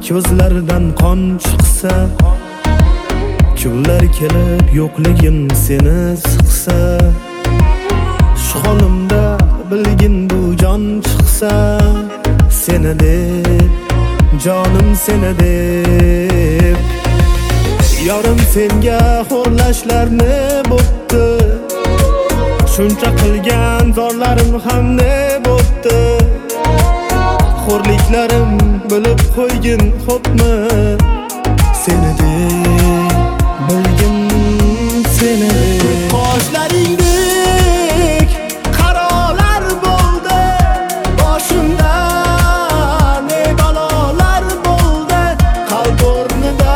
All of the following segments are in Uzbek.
ko'zlaridan qon chiqsa, kunlar kelib yo'qligim seni siqsa, shu holimda bilgin bu jon chiqsa, seni deb, jonim seni deb. Yorim senga xo'rlashlarni bo'pti, shuncha qilgan zorlarim ham ne bo'pti. Xo'rliklarim bilib qo'ygin xo'pmi, seni deb, bilgin seni deb. Qoshlaringdek qarolar bo'ldi, boshimda ne balolar bo'ldi, qalb o'rnida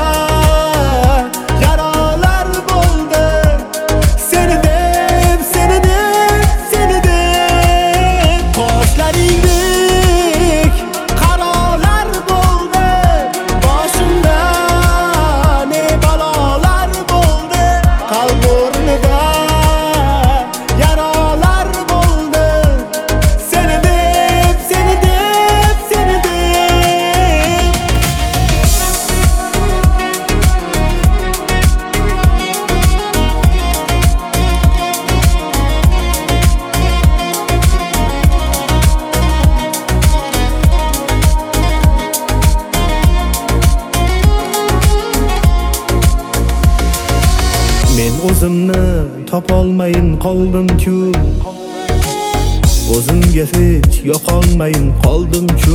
yaralar bo'ldi, seni deb, seni deb, seni deb. Qoshlaringdek qarolar bo'ldi, boshimda ne balolar bo'ldi, qalb o'rnida yaralar bo'ldi, seni deb, seni deb, seni deb. Men o'zimni topolmayin qoldim-ku, o'zimga hech yoqolmayin qoldim-ku,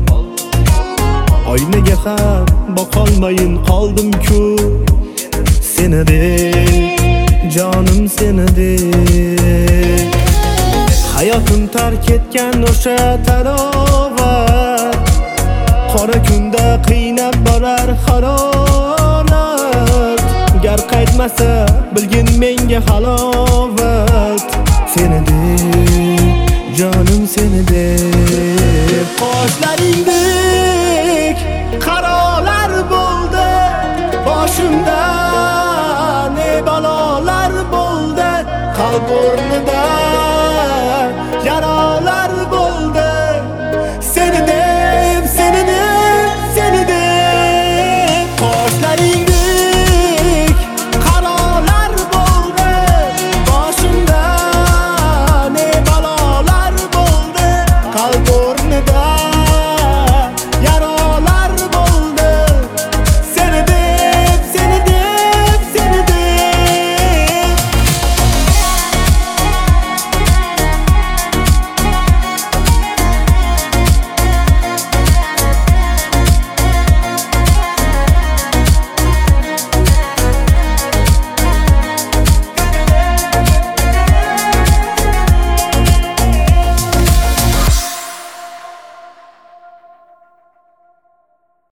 oynaga ham boqolmayin qoldim-ku, seni deb, jonim seni deb. Hayotim tark etgan o'sha tarovat, qora kunda qiynab borar harorat. Gar qaytmasa bilgin menga halovat, seni deb, jonim seni deb. Qoshlaringdek qarolar bo'ldi, boshimda ne balolar bo'ldi, qalb o'rnida